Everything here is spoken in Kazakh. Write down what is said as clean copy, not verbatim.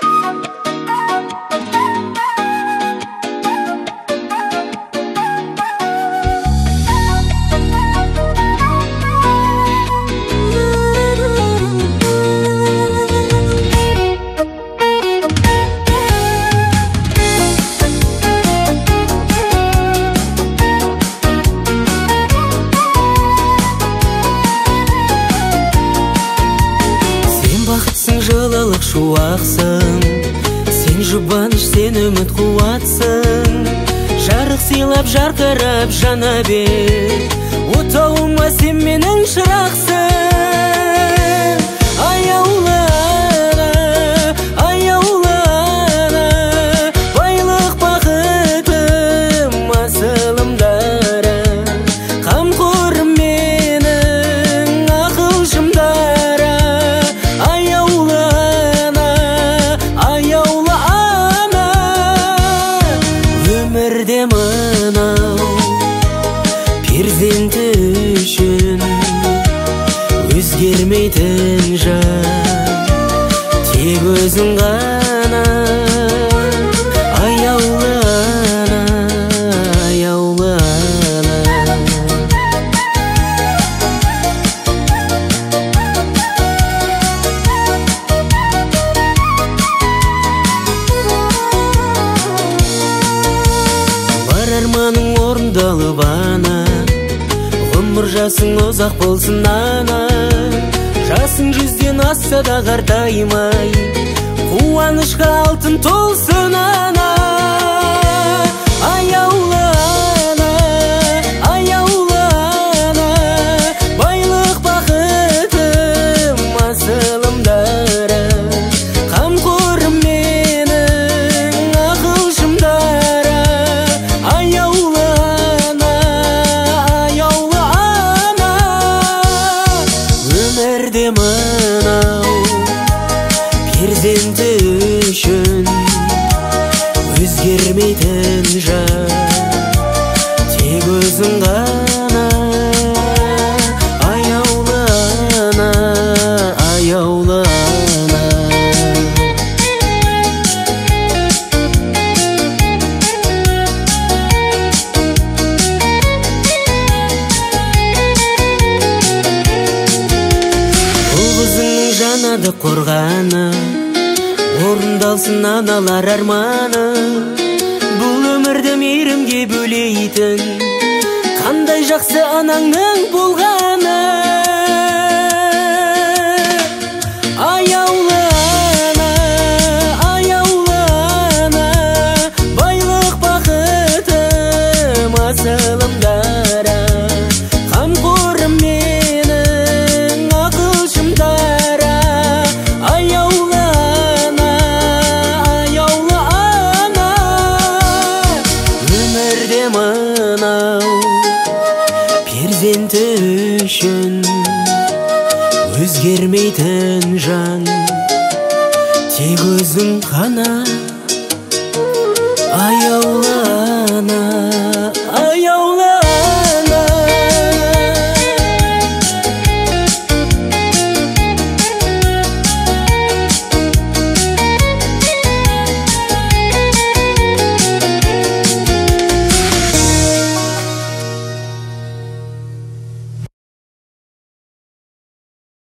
Жылылық шуақсың, сен жұбаныш, сен үміт қуатсың. Жарық сыйлап жарқырап жана бер, отауыма сен менің шырақсың. Аяулана, аяулана, байлық бақытым асылымдары, қамқорым менің ақылшымдары. Өмірде мынау перзенті үшін өзгермейтін жан тек өзің ғана. Аяулана, аяулана. Арманың орындалып ана, ғұмыр жасың ұзақ болсын ана. Жасың жүзден асса да қартаймай, қуанышқа алтын толсын ана. Аяулана, аяулана, байлық бақытым асылымдары, қамқорым менің ақылшымдары. Өмірде мынау перзенті үшін өзгермейтін жан тек өзің ғана. Аяулана, аяулана. Жанады қорғаны, орындалсын аналар арманы. Бұл өмірді мейірімге бөлейтін қандай жақсы анаңның болғаны. Аяулана, аяулана, байлық бақытым асылымдары, қамқорым менің ақылшымдары. Өмірде мынау перзенті үшін өзгермейтін жан тек өзің ғана. Аяулана, аяулана.